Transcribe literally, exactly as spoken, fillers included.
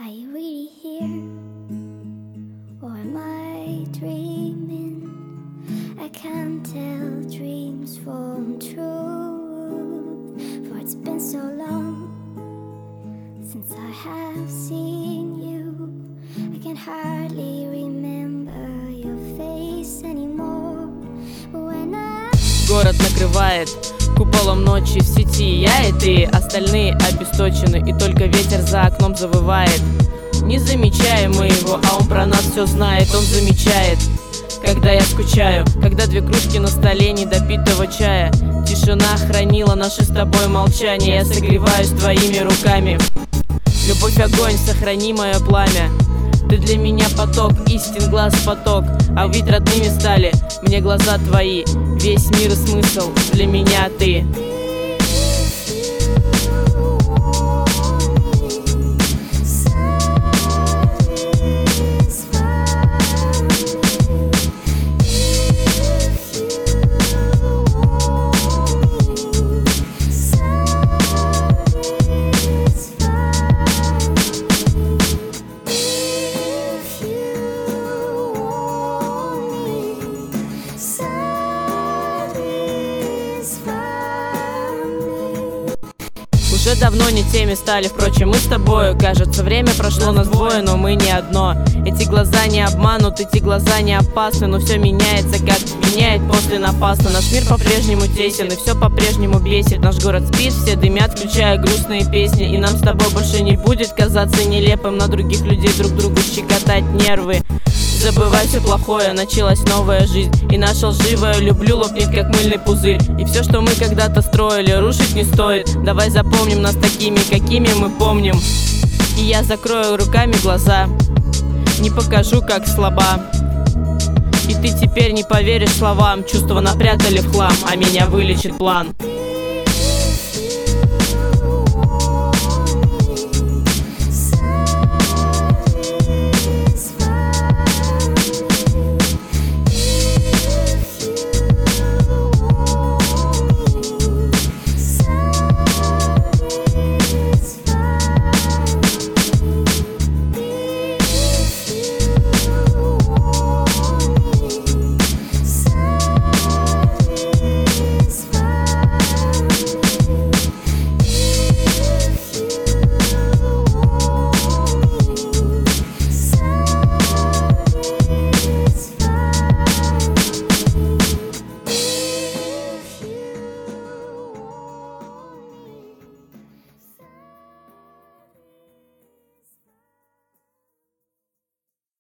Are you really here? Or am I dreaming? I can't tell dreams from truth, for it's been so long since I have seen you. I can hardly remember your face anymore. But when I... Город накрывает куполом ночи, в сети я и ты, остальные обесточены, и только ветер за окном завывает. Не замечаем мы его, а он про нас все знает. Он замечает, когда я скучаю, когда две кружки на столе недопитого чая. Тишина хранила наше с тобой молчание. Я согреваюсь твоими руками. Любовь, огонь, сохрани мое пламя. Ты для меня поток, истин глаз поток. А ведь родными стали мне глаза твои. Весь мир и смысл для меня ты. Уже давно не теми стали, впрочем, мы с тобою. Кажется, время прошло нас двое, но мы не одно. Эти глаза не обманут, эти глаза не опасны. Но все меняется, как меняет после напасно. Наш мир по-прежнему тесен, и все по-прежнему бесит. Наш город спит, все дымят, включая грустные песни. И нам с тобой больше не будет казаться нелепым на других людей друг другу щекотать нервы. Забывай все плохое, началась новая жизнь, и наша лживая люблю лопнет, как мыльный пузырь. И все, что мы когда-то строили, рушить не стоит. Давай запомним нас такими, какими мы помним. И я закрою руками глаза, не покажу, как слаба. И ты теперь не поверишь словам. Чувства напрятали в хлам, а меня вылечит план.